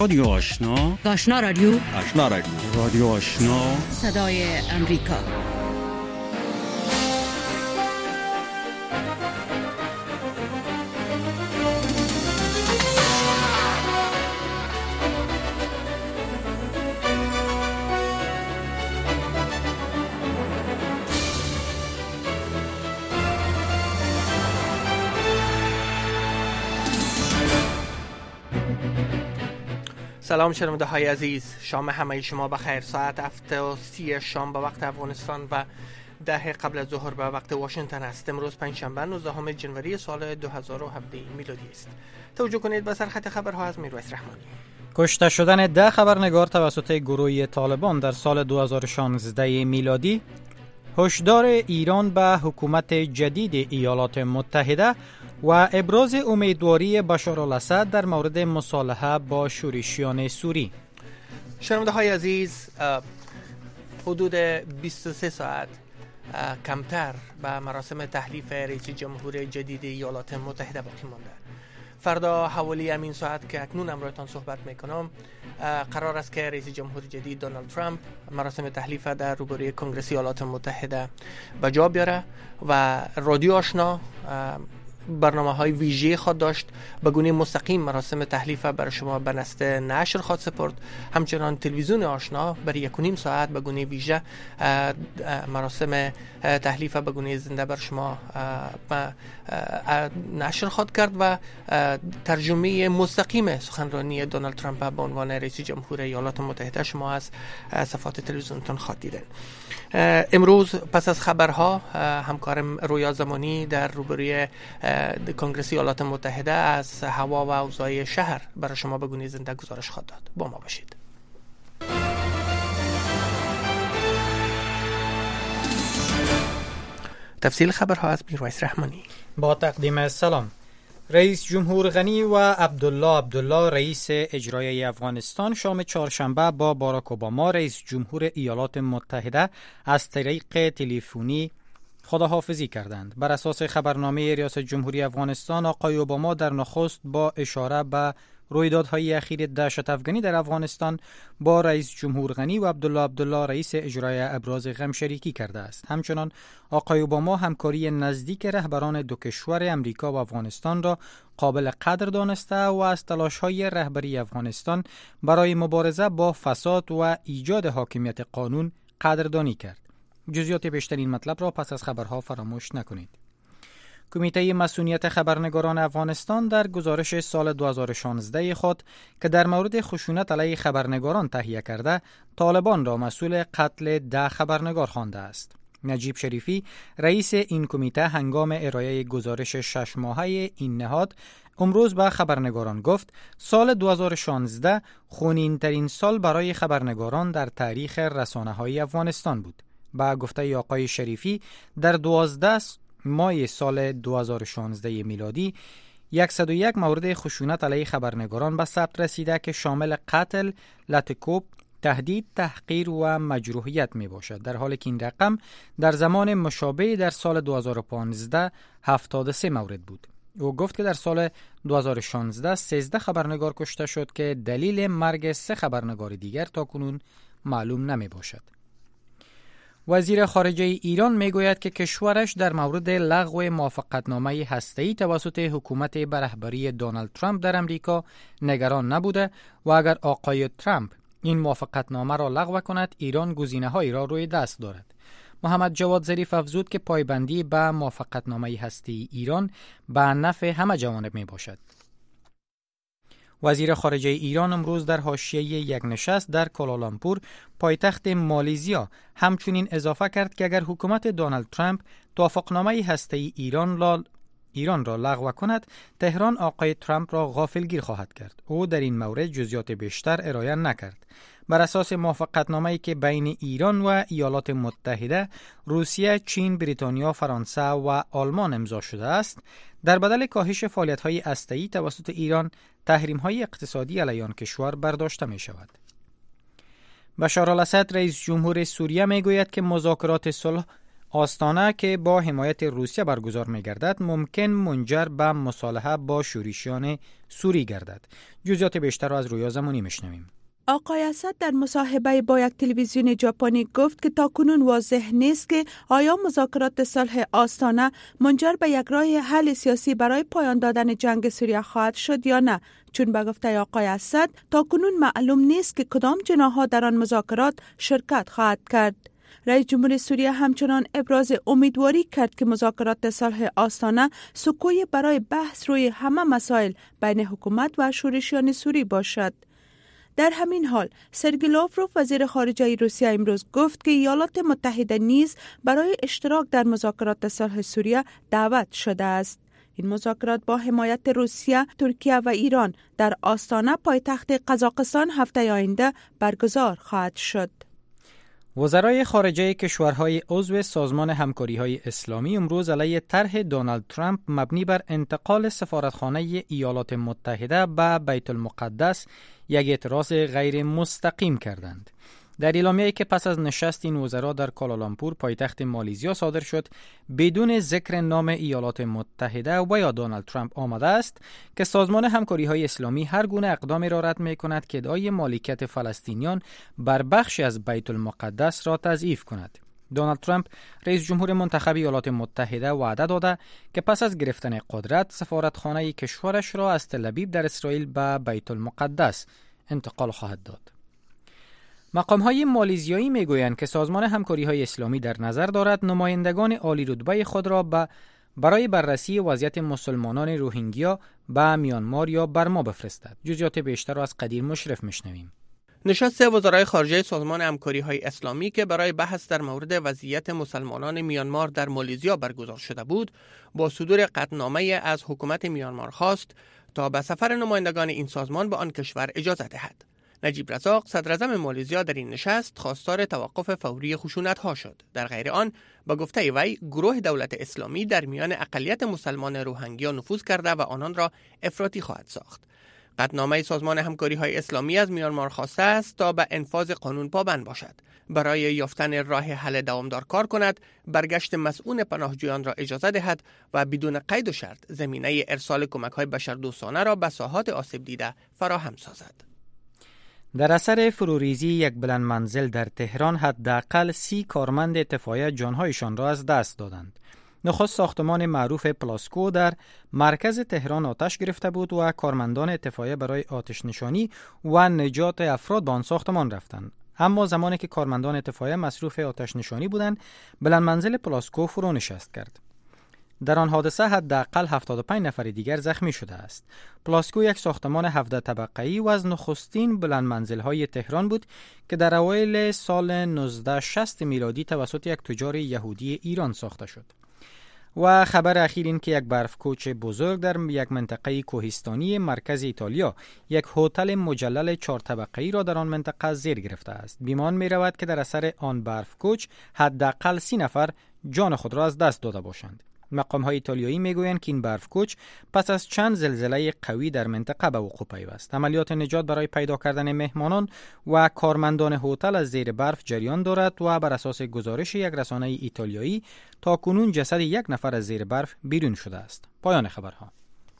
رادیو آشنا، آشنا رادیو، آشنا رادیو، رادیو آشنا، صدای امریکا. سلام شنونده های عزیز، شام همه شما بخیر. ساعت 7:30 شام به وقت افغانستان و 10 قبل از ظهر به وقت واشنگتن است. امروز پنجشنبه 19 جنوری سال 2017 میلادی است. توجه کنید به سرخط خبرها از میرویس رحمانی. کشته شدن 10 خبرنگار توسط گروه طالبان در سال 2016 میلادی، هشدار ایران به حکومت جدید ایالات متحده و ابراز امیدواری بشار الاسد در مورد مصالحه با شورشیان سوری. شنونده های عزیز، حدود 23 ساعت کمتر به مراسم تحلیف رئیس جمهور جدید ایالات متحده باقی مانده. فردا حوالی همین ساعت که اکنون امروزتان صحبت میکنم، قرار است که رئیس جمهور جدید دونالد ترامپ مراسم تحلیف در روبروی کنگره ایالات متحده به جا بیاره و رادیو آشنا برنامه‌های ویژه خود داشت به گونه مستقیم مراسم تحلیف برای شما به نسل نشر خود سپرد. همچنان تلویزیون آشنا برای 1.5 ساعت به گونه ویژه مراسم تحلیف به گونه زنده بر شما نشر خود کرد و ترجمه مستقیم سخنرانی دونالد ترامپ به عنوان رئیس جمهور ایالات متحده شما از صفحات تلویزیونتون خود دیدن. امروز پس از خبرها همکارم رویا زمانی در روبروی کنگره ایالات متحده از هوا و اوضاع شهر برای شما به گونه زنده گزارش خواهد داد. با ما باشید. تفصیل خبرها از میرویس رحمانی. با تقدیم سلام. رئیس جمهور غنی و عبدالله رئیس اجرایی افغانستان شام چهارشنبه با باراک اوباما رئیس جمهور ایالات متحده از طریق تلفنی خداحافظی کردند. بر اساس خبرنامه ریاست جمهوری افغانستان، آقای اوباما در نخست با اشاره به رویدادهای اخیر دهشت افغانی در افغانستان با رئیس جمهور غنی و عبدالله رئیس اجرایی ابراز غم شریکی کرده است. همچنان آقای اوباما همکاری نزدیک رهبران دو کشور امریکا و افغانستان را قابل قدر دانسته و از تلاش‌های رهبری افغانستان برای مبارزه با فساد و ایجاد حاکمیت قانون قدردانی کرد. جزئیات بیشتر این مطلب را پس از خبرها فراموش نکنید. کمیته مسئولیت خبرنگاران افغانستان در گزارش سال 2016 خود که در مورد خشونت علیه خبرنگاران تهیه کرده، طالبان را مسئول قتل 10 خبرنگار خوانده است. نجیب شریفی، رئیس این کمیته، هنگام ارائه گزارش 6 ماهه این نهاد امروز به خبرنگاران گفت سال 2016 خونین‌ترین سال برای خبرنگاران در تاریخ رسانه‌های افغانستان بود. با گفته آقای شریفی، در 12 ماه سال 2016 میلادی 101 مورد خشونت علیه خبرنگاران به ثبت رسیده که شامل قتل، لطکوب، تهدید، تحقیر و مجروحیت می باشد، در حالی که این رقم در زمان مشابه در سال 2015 73 مورد بود. او گفت که در سال 2016 13 خبرنگار کشته شد که دلیل مرگ 3 خبرنگار دیگر تاکنون معلوم نمی باشد. وزیر خارجه ایران میگوید که کشورش در مورد لغو موافقتنامه هسته‌ای توسط حکومت به رهبری دونالد ترامپ در امریکا نگران نبوده و اگر آقای ترامپ این موافقتنامه را لغو کند، ایران گزینه‌هایی را روی دست دارد. محمد جواد ظریف افزود که پایبندی به موافقتنامه هسته‌ای ایران به نفع همه جوانب می باشد. وزیر خارجه ایران امروز در حاشیه یک نشست در کوالالامپور، پایتخت مالزیا، همچنین اضافه کرد که اگر حکومت دونالد ترامپ توافقنامه هسته‌ای ایران را لغو کند، تهران آقای ترامپ را غافلگیر خواهد کرد. او در این مورد جزئیات بیشتر ارائه نکرد. بر اساس موافقتنامه‌ای که بین ایران و ایالات متحده، روسیه، چین، بریتانیا، فرانسه و آلمان امضا شده است، در بدل کاهش فعالیت‌های هسته‌ای توسط ایران، تحریم‌های اقتصادی علیه آن کشور برداشته می‌شود. بشار الاسد، رئیس جمهور سوریه، می‌گوید که مذاکرات صلح آستانه که با حمایت روسیه برگزار می‌گردد ممکن منجر به مصالحه با شورشیان سوری گردد. جزئیات بیشتر را از رویا زمانی میشنویم. آقای اسد در مصاحبه با یک تلویزیون ژاپنی گفت که تاکنون واضح نیست که آیا مذاکرات صلح آستانه منجر به یک راه حل سیاسی برای پایان دادن جنگ سوریه خواهد شد یا نه، چون به گفته آقای اسد تاکنون معلوم نیست که کدام جناح‌ها در آن مذاکرات شرکت خواهد کرد. رئیس جمهور سوریه همچنان ابراز امیدواری کرد که مذاکرات صلح آستانه سکوی برای بحث روی همه مسائل بین حکومت و شورشیان سوری باشد. در همین حال سرگئی لاوروف وزیر خارجه روسیه امروز گفت که ایالات متحده نیز برای اشتراک در مذاکرات صلح سوریه دعوت شده است. این مذاکرات با حمایت روسیه، ترکیه و ایران در آستانه پایتخت قزاقستان هفته آینده برگزار خواهد شد. وزرای خارجه کشورهای عضو سازمان همکاری‌های اسلامی امروز علیه طرح دونالد ترامپ مبنی بر انتقال سفارتخانه ایالات متحده به بیت المقدس یک اعتراض غیر مستقیم کردند. در اعلامیه‌ای که پس از نشست این وزرا در کوالالامپور پایتخت مالیزیا صادر شد، بدون ذکر نام ایالات متحده و یا دونالد ترامپ آمده است که سازمان همکاری‌های اسلامی هر گونه اقدامی را رد می‌کند که ادعای مالکیت فلسطینیان بر بخشی از بیت المقدس را تضعیف کند. دونالد ترامپ رئیس جمهور منتخب ایالات متحده وعده داده که پس از گرفتن قدرت سفارتخانه کشورش را از تل ابیب در اسرائیل به بیت المقدس انتقال خواهد داد. مقام‌های مالیزیایی میگویند که سازمان همکاری‌های اسلامی در نظر دارد نمایندگان عالی رتبه خود را برای بررسی وضعیت مسلمانان روهینگیا به میانمار یا برما بفرستد. جزئیات بیشتر را از قدیر مشرف میشنویم. نشست وزرای خارجه سازمان همکاری‌های اسلامی که برای بحث در مورد وضعیت مسلمانان میانمار در مالیزیا برگزار شده بود، با صدور قطعنامه از حکومت میانمار خواست تا به سفر نمایندگان این سازمان به آن کشور اجازه دهد. نجیب رزاق صدراعظم مالیزیا در این نشست خواستار توقف فوری خشونت‌ها شد. در غیر آن با گفته وی گروه دولت اسلامی در میان اقلیت مسلمان روهینگیا نفوذ کرده و آنان را افراطی خواهد ساخت. قطعنامه سازمان همکاری‌های اسلامی از میانمار خواسته است تا به انفاذ قانون پابند باشد، برای یافتن راه حل دوامدار کار کند، برگشت مسئول پناهجویان را اجازه دهد و بدون قید و شرط زمینه ارسال کمک‌های بشردوستانه را به ساحات آسیب دیده فراهم سازد. در اثر فروریزی یک بلند منزل در تهران حداقل 30 کارمند اطفائیه جانهایشان را از دست دادند. نخست ساختمان معروف پلاسکو در مرکز تهران آتش گرفته بود و کارمندان اطفائیه برای آتش نشانی و نجات افراد به آن ساختمان رفتند. اما زمانی که کارمندان اطفائیه مصروف آتش نشانی بودند، بلند منزل پلاسکو فرو نشست کرد. در آن حادثه حداقل 75 نفر دیگر زخمی شده است. پلاسکو یک ساختمان 17 طبقه‌ای و از نخستین بلند منزل‌های تهران بود که در اوایل سال 1960 میلادی توسط یک تجار یهودی ایران ساخته شد. و خبر اخیر این که یک برف کوچ بزرگ در یک منطقه کوهستانی مرکز ایتالیا یک هتل مجلل 4 طبقه‌ای را در آن منطقه زیر گرفته است. بیمان می رود که در اثر آن برف کوچ حداقل 30 نفر جان خود را از دست داده باشند. مقام‌های ایتالیایی میگویند که این برف کوچ پس از چند زلزله قوی در منطقه به وقوع پیوست. عملیات نجات برای پیدا کردن مهمانان و کارمندان هتل از زیر برف جریان دارد و بر اساس گزارش یک رسانه ایتالیایی تاکنون جسد یک نفر از زیر برف بیرون شده است. پایان خبرها.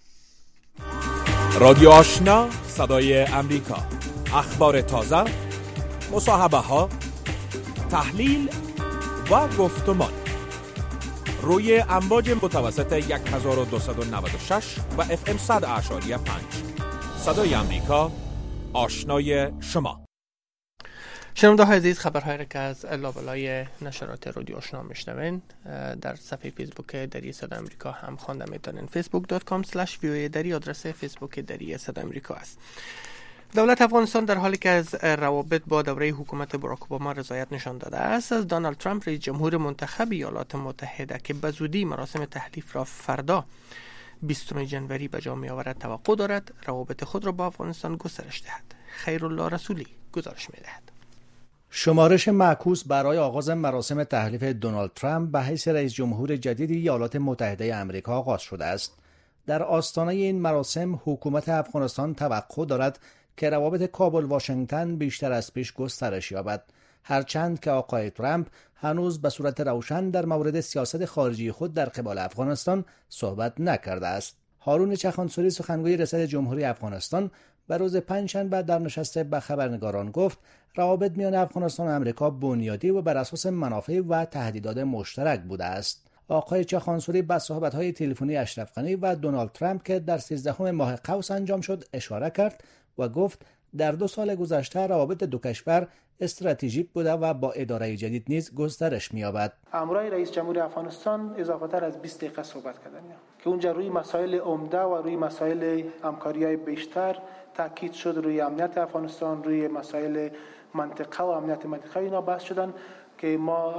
رادیو آشنا، صدای امریکا. اخبار تازه، مصاحبه‌ها، تحلیل و گفتمان روی امواج متوسط 1296 و FM 100.5. صدای امریکا، آشنای شما. شنونده های عزیز، خبرهایی را که از لابلای نشرات رادیو آشنا میشنوین در صفحه فیسبوک دری صدای امریکا هم خوانده میتونین. facebook.com/voa دری آدرس فیسبوک دری صدای امریکا است. دولت افغانستان در حالی که از روابط با دوره حکومت باراک اوباما رضایت نشان داده است، از دونالد ترامپ رئیس جمهور منتخب ایالات متحده که به زودی مراسم تحلیف را فردا 20 ژانویه به جا می‌آورد توقع دارد روابط خود را با افغانستان گسترش دهد. خیرالله رسولی گزارش می‌دهد. شمارش معکوس برای آغاز مراسم تحلیف دونالد ترامپ به حیث رئیس جمهور جدید ایالات متحده آمریکا آغاز شده است. در آستانه این مراسم حکومت افغانستان توقع دارد که روابط کابل واشنگتن بیشتر از پیش گسترش یابد. هرچند که آقای ترامپ هنوز به صورت روشن در مورد سیاست خارجی خود در قبال افغانستان صحبت نکرده است. هارون چخانسوری سخنگوی ریاست جمهوری افغانستان به روز پنجشنبه در نشست به خبرنگاران گفت روابط میان افغانستان و آمریکا بنیادی و بر اساس منافع و تهدیدات مشترک بوده است. آقای چخانسوری به صحبت‌های تلفنی اشرف غنی و دونالد ترامپ که در 13 ماه قوس انجام شد اشاره کرد و گفت در 2 سال گذشته روابط دو کشور استراتژیک بوده و با اداره جدید نیز گسترش می‌یابد. امروز رئیس جمهوری افغانستان اضافه‌تر از 20 دقیقه صحبت کردن که اونجا روی مسائل عمده و روی مسائل همکاری‌های بیشتر تاکید شد، روی امنیت افغانستان، روی مسائل منطقه و امنیت منطقه اینا بحث شدن که ما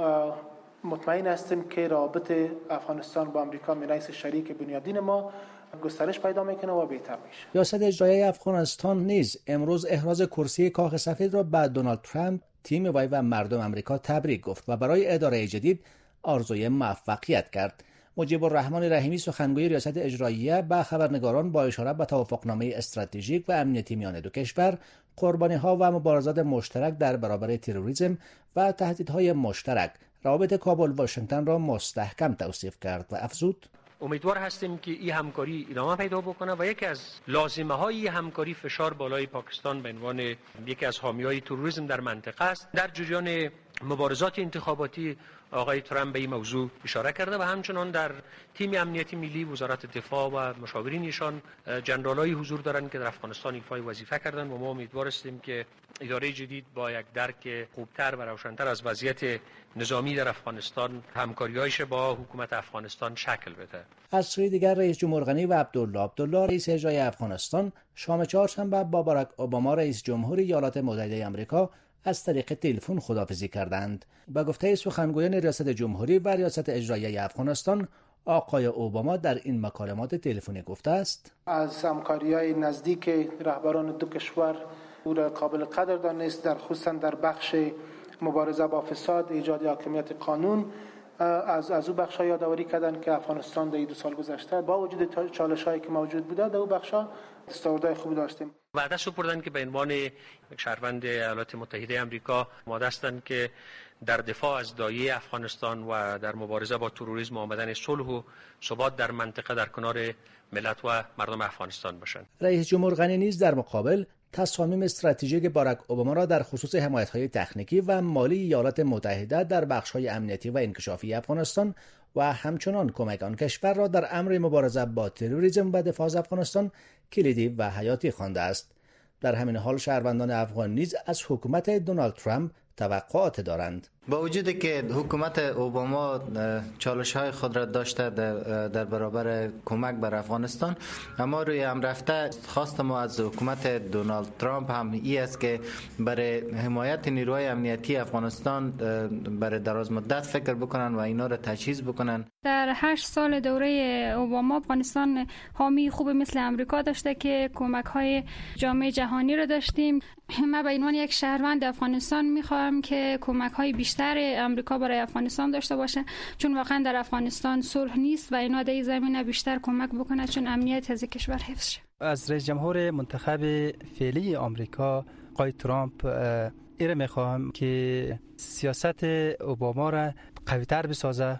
مطمئن هستیم که رابط افغانستان با آمریکا من حیث شریک بنیادین ما گسترش پیدا میکنه و بهتر میشه. ریاست اجرایی افغانستان نیز امروز احراز کرسی کاخ سفید را به دونالد ترامپ، تیم وی و مردم آمریکا تبریک گفت و برای اداره جدید آرزوی موفقیت کرد. مجیب الرحمن رحیمی سخنگوی ریاست اجرایی به خبرنگاران با اشاره به توافقنامه استراتژیک و امنیتی میان دو کشور، قربانی‌ها و مبارزات مشترک در برابر تروریسم و تهدیدهای مشترک، روابط کابل واشنگتن را مستحکم توصیف کرد و افزود: امیدوار هستیم که این همکاری ادامه پیدا بکنه و یکی از لازمه های همکاری فشار بالای پاکستان به عنوان یکی از حامیای تروریسم در منطقه است. در جریان مبارزات انتخاباتی آقای ترامپ به این موضوع اشاره کرده و همچنان در تیم امنیتی ملی وزارت دفاع و مشاورینشان جنرالای حضور دارند که در افغانستان ایفای وظیفه کردند و ما امیدوار هستیم که اداره جدید با یک درک خوبتر و روشن‌تر از وضعیت نظامی در افغانستان همکاری‌هایش با حکومت افغانستان شکل بده. از سوی دیگر رئیس جمهور غنی و عبدالله رئیس اجرایی افغانستان شام چهارشنبه با باراک اوباما رئیس جمهوری ایالات متحده آمریکا از طریق تلفن خداحافظی کردند. به گفته سخنگویان ریاست جمهوری و ریاست اجرایی افغانستان، آقای اوباما در این مکالمات تلفنی گفته است: از همکاری‌های نزدیک رهبران دو کشور او را قابل قدر دانست، در خصوصا در بخش مبارزه با فساد، ایجاد حاکمیت قانون. از او بخش‌ها یادآوری کردند که افغانستان در 2 سال گذشته با وجود چالش‌هایی که موجود بوده در او بخش‌ها دستاوردهای خوبی داشتیم. وعده سپردن که به عنوان یک شهروند ایالات متحده آمریکا آماده هستند که در دفاع از دایه افغانستان و در مبارزه با تروریسم آمدن صلح و ثبات در منطقه در کنار ملت و مردم افغانستان باشند. رئیس جمهور غنی نیز در مقابل تصامیم استراتژیک باراک اوباما را در خصوص حمایت‌های تکنیکی و مالی ایالات متحده در بخش‌های امنیتی و انکشافی افغانستان و همچنان کمک آن کشور را در امر مبارزه با تروریسم و دفاع از افغانستان کلیدی و حیاتی خوانده است. در همین حال شهروندان افغان نیز از حکومت دونالد ترامپ توقعات دارند. با وجودی که حکومت اوباما چالش‌های خود را داشته در برابر کمک بر افغانستان، اما روی هم رفته خواست ما از حکومت دونالد ترامپ هم این است که برای حمایت نیروهای امنیتی افغانستان برای دراز مدت فکر بکنن و اینا را تجهیز بکنن. در 8 سال دوره اوباما افغانستان حامی خوب مثل امریکا داشته که کمک‌های جامعه جهانی را داشتیم. من به عنوان یک شهروند افغانستان می‌خواهم که کمک‌های بیشتر امریکا برای افغانستان داشته باشه، چون واقعا در افغانستان صلح نیست و اینا در این زمینه بیشتر کمک بکنه چون امنیت از کشور حفظ شه. از رئیس جمهور منتخب فعلی آمریکا آقای ترامپ ایره میخواهم که سیاست اوباما را قوی‌تر بسازه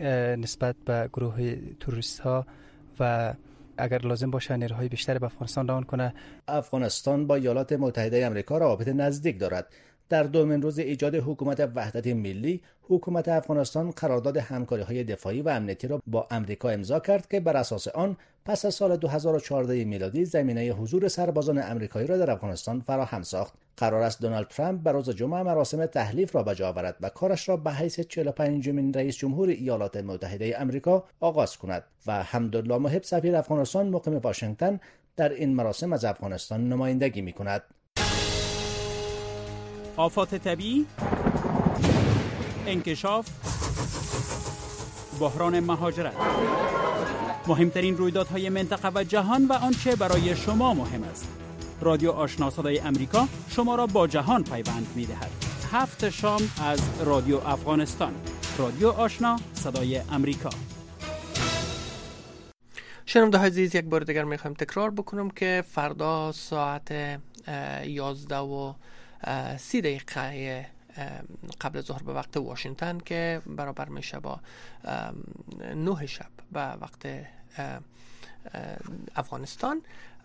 نسبت به گروه تروریست ها و اگر لازم باشه نیروهای بیشتر به افغانستان روان کنه. افغانستان با ایالات متحده آمریکا روابط نزدیک دارد. در دومین روز ایجاد حکومت وحدت ملی، حکومت افغانستان قرارداد همکاری‌های دفاعی و امنیتی را با آمریکا امضا کرد که بر اساس آن پس از سال 2014 میلادی زمینه حضور سربازان آمریکایی را در افغانستان فراهم ساخت. قرار است دونالد ترامپ بر روز جمعه مراسم تحلیف را به جا آورد و کارش را به حیث 45مین رئیس جمهور ایالات متحده آمریکا آغاز کند و حمدالله محب سفیر افغانستان مقیم واشنگتن در این مراسم از افغانستان نمایندگی می‌کند. آفات طبیعی، انکشاف، بحران مهاجرت، مهمترین رویدادهای منطقه و جهان و آنچه برای شما مهم است. رادیو آشنا صدای امریکا شما را با جهان پیوند می‌دهد. 7 شام از رادیو افغانستان. رادیو آشنا صدای امریکا. شنونده عزیز، یک بار دیگر می‌خوایم تکرار بکنم که فردا ساعت 11:30 قبل ظهر به وقت واشنگتن که برابر میشه با 9 شب به وقت افغانستان.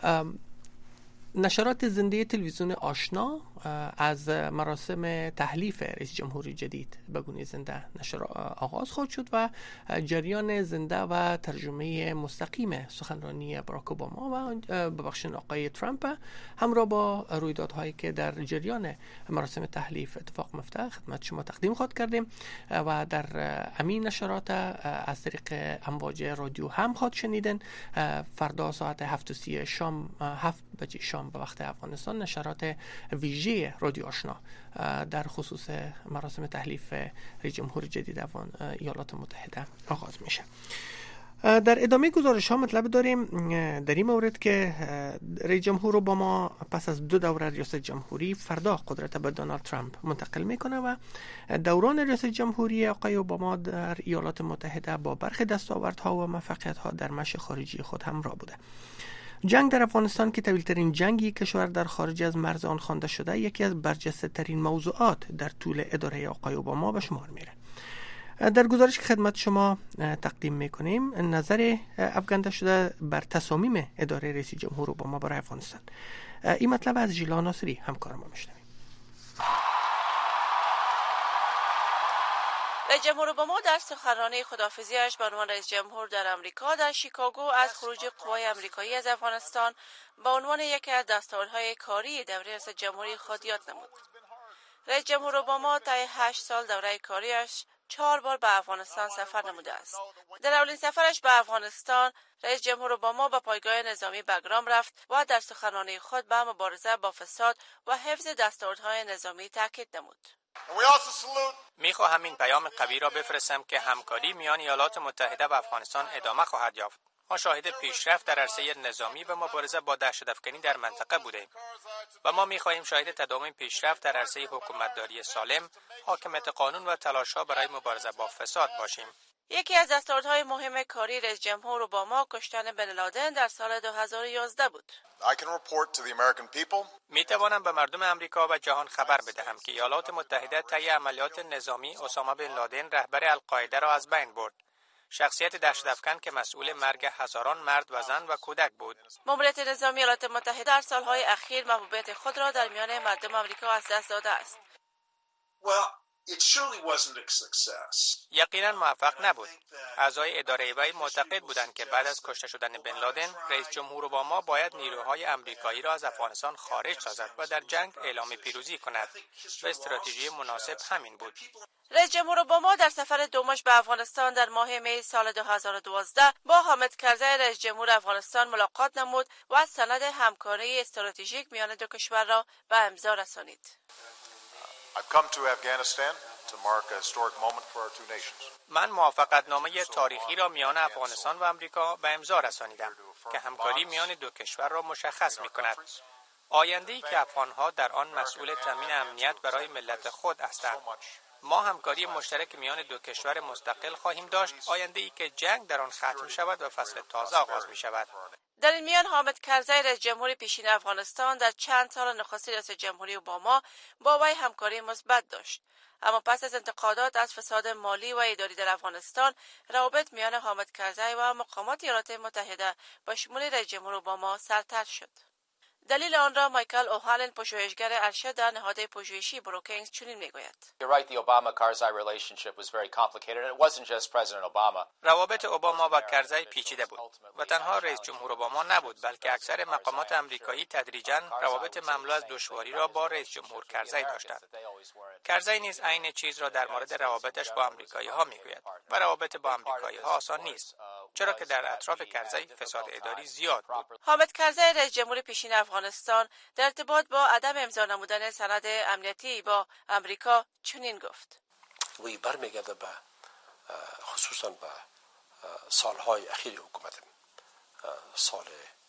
نشرات زنده تلویزیون آشنا از مراسم تحلیف رئیس جمهوری جدید به گونه زنده نشر آغاز خواهد شد و جریان زنده و ترجمه مستقیم سخنرانی باراک اوباما و آقای ترامپ همراه با رویدادهایی که در جریان مراسم تحلیف اتفاق میفته خدمت شما تقدیم خواهد کردیم و در امین نشرات از طریق امواج رادیو هم خواهد شنیدن. فردا ساعت 7:30 شام 7 بجه شام به وقت افغانستان نشرات ویژه رادیو آشنا در خصوص مراسم تحلیف رئیس جمهور جدید ایالات متحده آغاز میشه. در ادامه گزارش ها مطلب داریم در این مورد که رئیس جمهور اوباما پس از 2 دوره ریاست جمهوری فردا قدرت به دونالد ترامپ منتقل میکنه و دوران ریاست جمهوری آقای اوباما در ایالات متحده با برخی دستاوردها و موفقیت‌ها در مشی خارجی خود همراه بوده. جنگ در افغانستان که طویل‌ترین جنگی کشور در خارج از مرز آن خوانده شده یکی از برجسته‌ترین موضوعات در طول اداره آقای اوباما به شمار میره. در گزارش که خدمت شما تقدیم میکنیم نظر افکنده شده بر تصامیم اداره رئیس جمهور اوباما برای افغانستان. این مطلب از ژیلا ناصری همکار ما میشنویم. رئیس جمهور اوباما در سخنرانی خداحافظی‌اش به عنوان رئیس جمهور در امریکا در شیکاگو از خروج قوای امریکایی از افغانستان به عنوان یکی از دستاوردهای کاری دوره ریاست جمهوری خود یاد نمود. رئیس جمهور اوباما طی 8 سال دوره کاریش 4 بار به افغانستان سفر نموده است. در اولین سفرش به افغانستان رئیس جمهور اوباما به پایگاه نظامی بگرام رفت و در سخنرانی خود به مبارزه با فساد و حفظ دستاوردهای نظامی تاکید نمود. میخواهم این پیام قوی را بفرستم که همکاری میان ایالات متحده و افغانستان ادامه خواهد یافت. ما شاهد پیشرفت در عرصه نظامی و مبارزه با دهشت‌افکنی در منطقه بودیم و ما می‌خواهیم شاهد تداوم پیشرفت در عرصه حکومتداری سالم، حاکمیت قانون و تلاش‌ها برای مبارزه با فساد باشیم. یکی از دستاوردهای مهم کاری رئیس جمهور اوباما کشتن بن لادن در سال 2011 بود. می‌توانم به مردم امریکا و جهان خبر بدهم که ایالات متحده طی عملیات نظامی اسامه بن لادن رهبر القاعده را از بین برد. شخصیت دهشت‌افکن که مسئول مرگ هزاران مرد و زن و کودک بود. ماموریت نظامی ایالات متحده در سالهای اخیر محبوبیت خود را در میان مردم آمریکا از دست داده است. یقینا موفق نبود. اعضای اداره وی معتقد بودند که بعد از کشته شدن بن لادن رئیس جمهور اوباما باید نیروهای امریکایی را از افغانستان خارج سازد و در جنگ اعلام پیروزی کند و استراتژی مناسب همین بود. رئیس جمهور اوباما در سفر دومش به افغانستان در ماه می سال 2012 با حامد کرزی رئیس جمهور افغانستان ملاقات نمود و سند همکاری استراتژیک میان دو کشور را به امضا رسانید. من موافقتنامه تاریخی را میان افغانستان و امریکا به امضا رسانیدم که همکاری میان دو کشور را مشخص می‌کند. آینده‌ای که افغان‌ها در آن مسئول تامین امنیت برای ملت خود هستند. ما همکاری مشترک میان دو کشور مستقل خواهیم داشت، آینده‌ای که جنگ در آن ختم شود و فصل تازه آغاز می‌شود. در این میان حامد کرزی رئیس جمهور پیشین افغانستان در چند سال نخست ریاست جمهوری اوباما با وی همکاری مثبت داشت، اما پس از انتقادات از فساد مالی و اداری در افغانستان روابط میان حامد کرزی و مقامات ایالات متحده با شمول رئیس جمهور اوباما سرتر شد. دلیل آن را مایکل اوهالن پژوهشگر ارشد در نهاد پژوهشی بروکینگز چنین میگوید. روابط اوباما و کرزی پیچیده بود و تنها رئیس جمهور اوباما نبود، بلکه اکثر مقامات آمریکایی تدریجاً روابط مملو از دشواری را با رئیس جمهور کرزی داشتند. کرزی نیز عین چیز را در مورد روابطش با آمریکایی‌ها میگوید و روابط با آمریکایی‌ها آسان نیست، چرا که در اطراف کرزی فساد اداری زیاد بود. حامد کرزی رئیس جمهور پیشین افغانستان در ارتباط با عدم امضا نمودن سند امنیتی با امریکا چنین گفت. وی برمیگرده به خصوصا به سالهای اخیر حکومت سال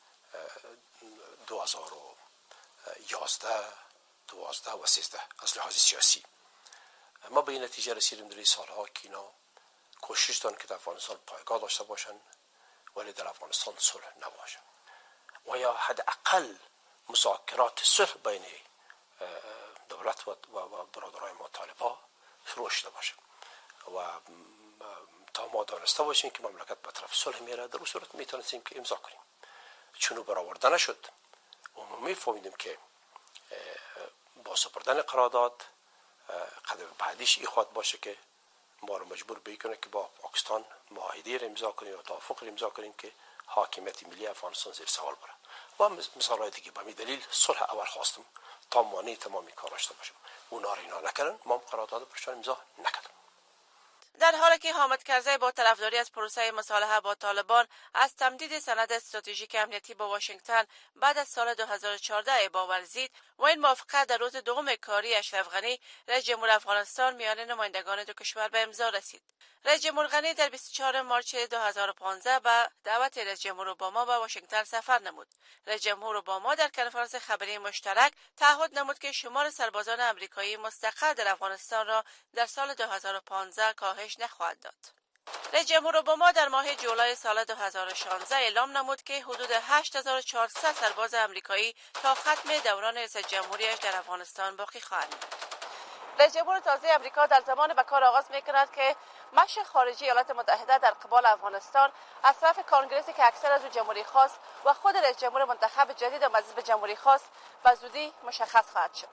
2011 و 13 از لحاظ سیاسی ما به این نتیجه رسیدیم در این سالها که اینا کوشش دارن که در افغانستان پایگاه داشته باشن ولی در افغانستان صلح نباشه و یا حداقل مذاکرات صلح بین دولت و برادرای ما طالب‌ها شروع شده باشه و تا ما دانسته باشیم که مملکت به طرف صلح میره، در اون صورت میتونستیم که امضا کنیم. چون برآورده نشد و میفهمیدیم که با سپردن قرارداد قدم بعدیش این خواهد باشه که ما رو مجبور بکنه که با پاکستان معاهده را امضا کنیم و توافق را امضا کنیم که حاکمیت ملی افغانستان زیر سوال بره. و مثالای دیگه به همین دلیل صلح اول خواستم تا مانع تمام کار داشته باشیم. اونا را اینا نکردن، ما قرارداد برشان امضا نکردیم. در حالی که حامد کرزی با طرفداری از پروسه مصالحه با طالبان از تمدید سند استراتژیک امنیتی با واشنگتن بعد از سال 2014 باورزید و این موافقت در روز دوم کاری اشرف غنی رئیس جمهور افغانستان میان نمایندگان دو کشور به امضا رسید. رئیس جمهور غنی در 24 مارس 2015 به دعوت رئیس جمهور اوباما به واشنگتن سفر نمود. رئیس جمهور اوباما در کنفرانس خبری مشترک تعهد نمود که شمار سربازان آمریکایی مستقر در افغانستان را در سال 2015 کاهش نخواهد داد. رئیس جمهور اوباما در ماه جولای سال 2016 اعلام نمود که حدود 8400 سرباز آمریکایی تا ختم دوران رئیس جمهوریش در افغانستان باقی خواهند بود. رئیس جمهور تازه آمریکا در زمان به کار آغاز می‌کند که مشر خارجی ایالات متحده در قبال افغانستان از طرف کنگرسی که اکثر از او جمهوری خواست و خود رئیس جمهور منتخب جدید و مزید به جمهوری خواست و زودی مشخص خواهد شد.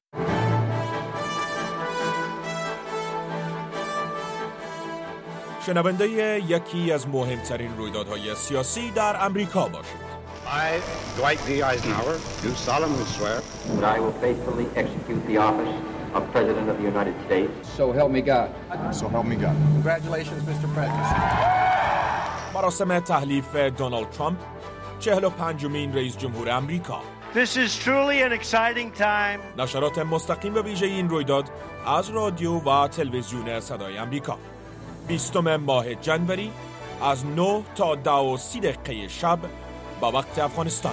شنونده یکی از مهمترین رویدادهای سیاسی در امریکا باشید. I, Dwight D. Eisenhower, do solemnly swear that I will faithfully execute the office of President of the United States. So help me God. So help me God. Congratulations, Mr. President. مراسم تحلیف دونالد ترامپ 45مین رئیس جمهور امریکا. This is truly an exciting time. نشرات مستقیم و ویژه این رویداد از رادیو و تلویزیون صدای امریکا. 20 ماه جنوری از 9 تا 10:30 شب با وقت افغانستان.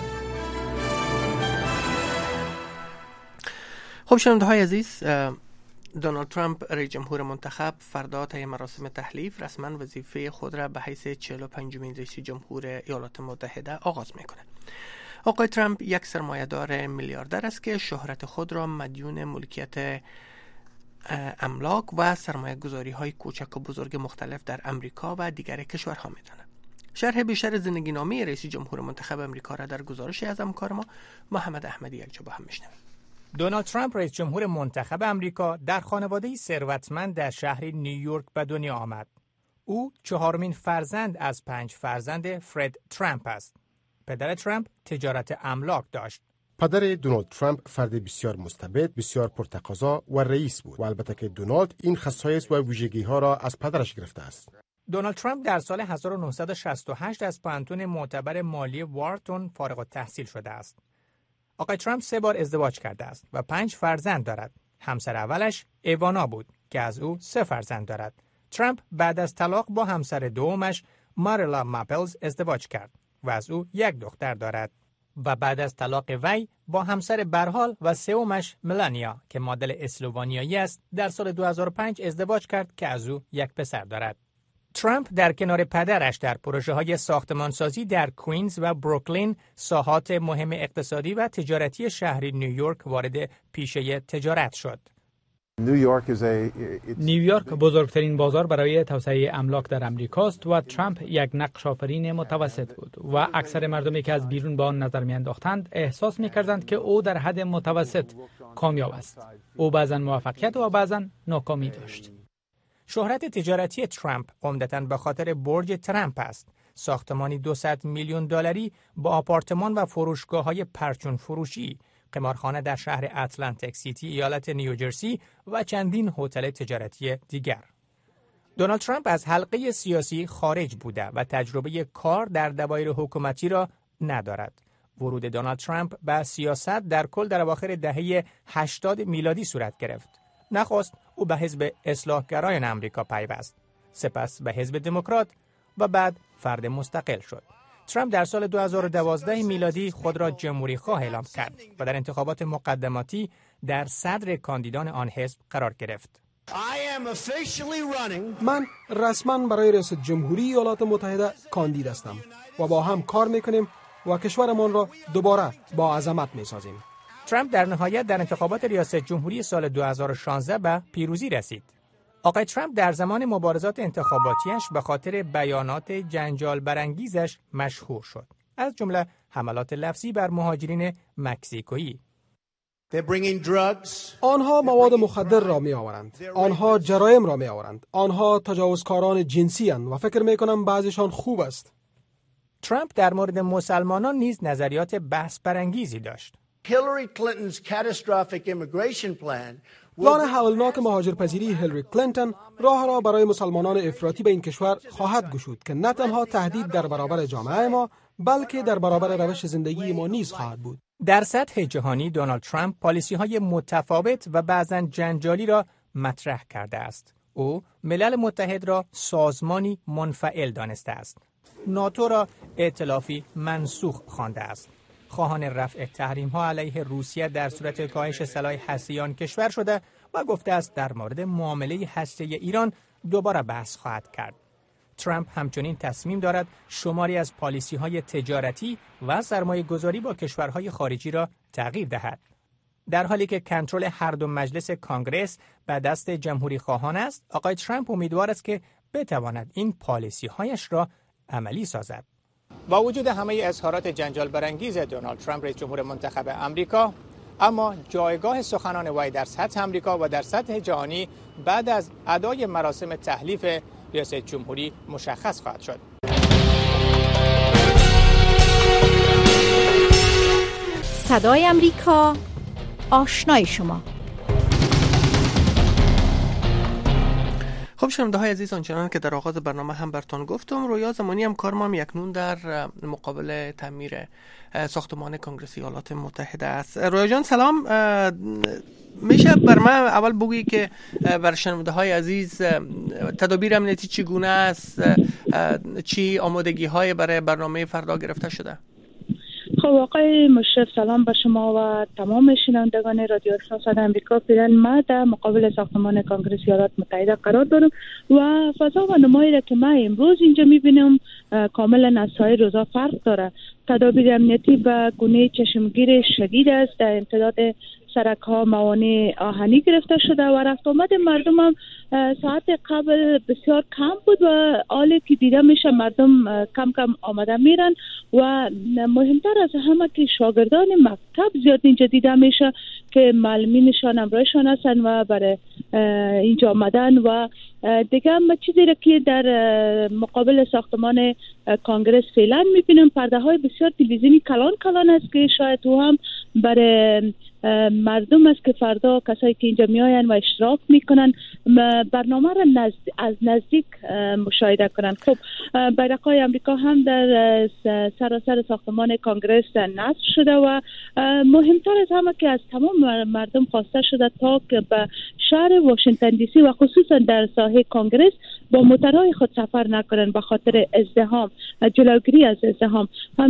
خب شنونده های عزیز، دونالد ترامپ رئیس جمهور منتخب فردا طی مراسم تحلیف رسما وظیفه خود را به حیث 45مین رئیس جمهور ایالات متحده آغاز میکنه. آقای ترامپ یک سرمایه‌دار میلیاردر است که شهرت خود را مدیون ملکیت املاک و سرمایه گذاری های کوچک و بزرگ مختلف در امریکا و دیگر کشورها میداند. شرح بیشتر زندگی نامه رئیس جمهور منتخب امریکا را در گزارشی از همکار ما محمد احمدی یکجا با هم میشنویم. دونالد ترامپ رئیس جمهور منتخب امریکا در خانواده‌ای ثروتمند در شهر نیویورک به دنیا آمد. او چهارمین فرزند از 5 فرزند فرد ترامپ است. پدر ترامپ تجارت املاک داشت. پدر دونالد ترامپ فرد بسیار مستبد، بسیار پرتقاضا و رئیس بود و البته که دونالد این خصایص و ویژگی‌ها را از پدرش گرفته است. دونالد ترامپ در سال 1968 از پانتون معتبر مالی وارتون فارغ التحصیل شده است. آقای ترامپ 3 بار ازدواج کرده است و 5 فرزند دارد. همسر اولش ایوانا بود که از او 3 فرزند دارد. ترامپ بعد از طلاق با همسر دومش ماریلا ماپلز ازدواج کرد و از او 1 دختر دارد. و بعد از طلاق وی با همسر برحال و سومش ملانیا که مدل اسلوونیایی است در سال 2005 ازدواج کرد که از او 1 پسر دارد. ترامپ در کنار پدرش در پروژه‌های ساختمانسازی در کوینز و بروکلین، ساحات مهم اقتصادی و تجارتی شهر نیویورک وارد پیشه تجارت شد. نیویورک بزرگترین بازار برای توسعه املاک در امریکاست و ترامپ یک نقش آفرین متوسط بود و اکثر مردمی که از بیرون به آن نظر می‌انداختند احساس می‌کردند که او در حد متوسط کامیاب است. او بعضاً موفقیت و بعضاً ناکامی داشت. شهرت تجارتی ترامپ عمدتاً به خاطر برج ترامپ است. ساختمانی $200 میلیون با آپارتمان و فروشگاه‌های پرچون فروشی، قمارخانه در شهر اتلانتیک سیتی ایالت نیوجرسی و چندین هتل تجارتی دیگر. دونالد ترامپ از حلقه سیاسی خارج بوده و تجربه کار در دوایر حکومتی را ندارد. ورود دونالد ترامپ به سیاست در کل در اواخر دهه 80 میلادی صورت گرفت. نخست او به حزب اصلاحگرایان آمریکا پیوست، سپس به حزب دموکرات و بعد فرد مستقل شد. ترامپ در سال 2012 میلادی خود را جمهوری خواه اعلام کرد و در انتخابات مقدماتی در صدر کاندیدان آن حزب قرار گرفت. من رسما برای رئیس جمهوری ایالات متحده کاندید هستم و با هم کار میکنیم و کشورمان را دوباره با عظمت میسازیم. ترامپ در نهایت در انتخابات ریاست جمهوری سال 2016 به پیروزی رسید. آقای ترامپ در زمان مبارزات انتخاباتیش به خاطر بیانات جنجال برانگیزش مشهور شد، از جمله حملات لفظی بر مهاجرین مکزیکویی. آنها مواد مخدر را می آورند، آنها جرایم را می آورند، آنها تجاوزکاران جنسی اند و فکر می کنم بعضیشان خوب است. ترامپ در مورد مسلمانان نیز نظریات بحث برانگیزی داشت. پلان هولناک مهاجرپذیری هیلاری کلینتون راه را برای مسلمانان افراطی به این کشور خواهد گشود که نه تنها تهدید در برابر جامعه ما بلکه در برابر روش زندگی ما نیز خواهد بود. در سطح جهانی دونالد ترامپ پالیسی‌های متفاوت و بعضاً جنجالی را مطرح کرده است. او ملل متحد را سازمانی منفعل دانسته است. ناتو را ائتلافی منسوخ خوانده است. خواهان رفع تحریم‌ها علیه روسیه در صورت کاهش سلاح هسته‌ای آن کشور شده و گفته است در مورد معامله هسته‌ای ایران دوباره بحث خواهد کرد. ترامپ همچنین تصمیم دارد شماری از پالیسی‌های تجارتی و سرمایه‌گذاری با کشورهای خارجی را تغییر دهد. در حالی که کنترل هر دو مجلس کانگرس به دست جمهوری خواهان است، آقای ترامپ امیدوار است که بتواند این پالیسی‌هایش را عملی سازد. با وجود همه اظهارات جنجال برانگیز دونالد ترامپ رئیس جمهور منتخب آمریکا، اما جایگاه سخنان وی در سطح آمریکا و در سطح جهانی بعد از ادای مراسم تحلیف ریاست جمهوری مشخص خواهد شد. صدای آمریکا، آشنای شما. خب شنونده های عزیز، آنچنان که در آغاز برنامه هم براتون گفتم، رویا زمانی هم کارم یکنون در مقابل تعمیر ساختمان کنگره ایالات متحده است. رویا جان سلام، میشه بر من اول بگویی که بر شنونده های عزیز تدابیر امنیتی چگونه است، چی آمادگی های برای برنامه فردا گرفته شده؟ خب آقای مشرف، سلام به شما و تمام شنوندگان رادیو صدای آمریکا. فعلا ما در مقابل ساختمان کنگره ایالات متحده قرار دارم و فضا و نمایی را که ما امروز اینجا میبینم کاملا از سایر روزا فرق داره. تدابیر امنیتی به گونه چشمگیر شدید است. در امتداد سرک ها موانع آهنی گرفته شده و رفت آمد مردم هم ساعت قبل بسیار کم بود و حالی که دیده میشه مردم کم کم آمده میرن و مهمتر از همه که شاگردان مکتب زیاد اینجا دیده میشه که معلمینشان همراهشان هستن و برای اینجا آمدن. و دیگه هم چیزی را که در مقابل ساختمان کانگرس فعلا میبینم پرده های بسیار تلویزیونی کلان است که شاید او هم برای مردم است که فردا کسایی که اینجا میآیند و اشتراک میکنن برنامه را از نزدیک مشاهده کنند. خب بیرق‌های آمریکا هم در سراسر ساختمان کانگرس نصب شده و مهمتر از همه که از تمام مردم خواسته شده تا که به شهر واشنگتن دی سی و خصوصا در ساحه کانگرس با موترهای خود سفر نکنند به خاطر ازدحام، جلوگیری از ازدحام.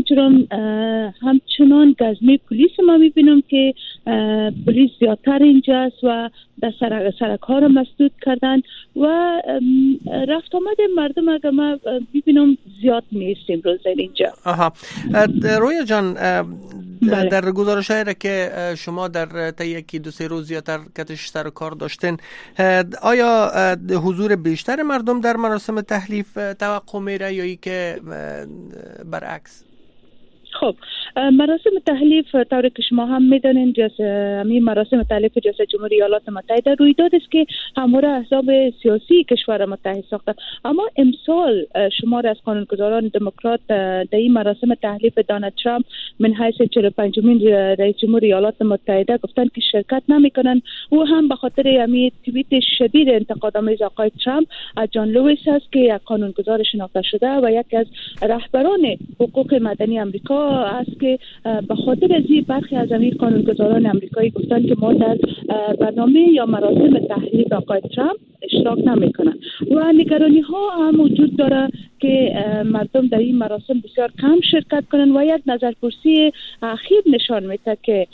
همچنان گزمه پلیس ما میبینم که پلیس زیادتر اینجاست و در سرک ها را مسدود کردن و رفت آمد مردم اگر ما ببینم زیاد نیست امروز اینجا. رویا جان، در گزارش هایی که شما در طی یکی دو سه روز زیادتر کتش سر کار داشتین، آیا حضور بیشتر مردم در مراسم تحلیف توقع میره یا ای که برعکس؟ خب مراسم تحلیف طوری که شما هم میدانین همین مراسم تحلیف ریاست جمهوری ایالات متحده رویداد است که همواره احزاب سیاسی کشور متحد ساخته. اما امسال شمار از قانونگذاران دموکرات در این مراسم تحلیف دونالد ترامپ من حیث 45مین رئیس جمهوری ایالات متحده گفتن که شرکت نمیکنن. او هم به خاطر همین توییت شدید انتقادآمیز آقای ترامپ از جان لوئیس است که یک قانونگذار شناخته شده و یکی از رهبران حقوق مدنی آمریکا است که به خاطر از برخی از همین قانونگذاران آمریکایی گفتن که ما در برنامه یا مراسم تحلیف آقای ترامپ اشتراک نمیکنن و نگرانی ها هم وجود داره که که مردم در این مراسم بسیار کم شرکت کنند و یک نظرپرسی اخیر نشان میده که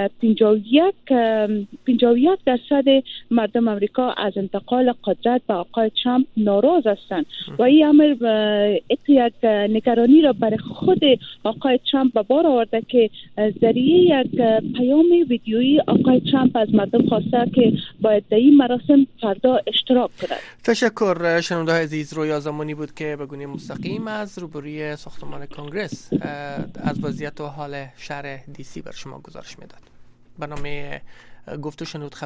51% مردم امریکا از انتقال قدرت به آقای ترامپ ناراض هستند و این امر یک نگرانی را برای خود آقای ترامپ به بار آورده که ذریعه یک پیام ویدیویی آقای ترامپ از مردم خواسته که باید در این مراسم فردا اشتراک کنند. تشکر. شنونده عزیز، رویا زمانی بود که به گونه مستقیم از روبروی ساختمان کنگره از وضعیت و حال شهر دی سی بر شما گزارش میداد. برنامه گفت و شنود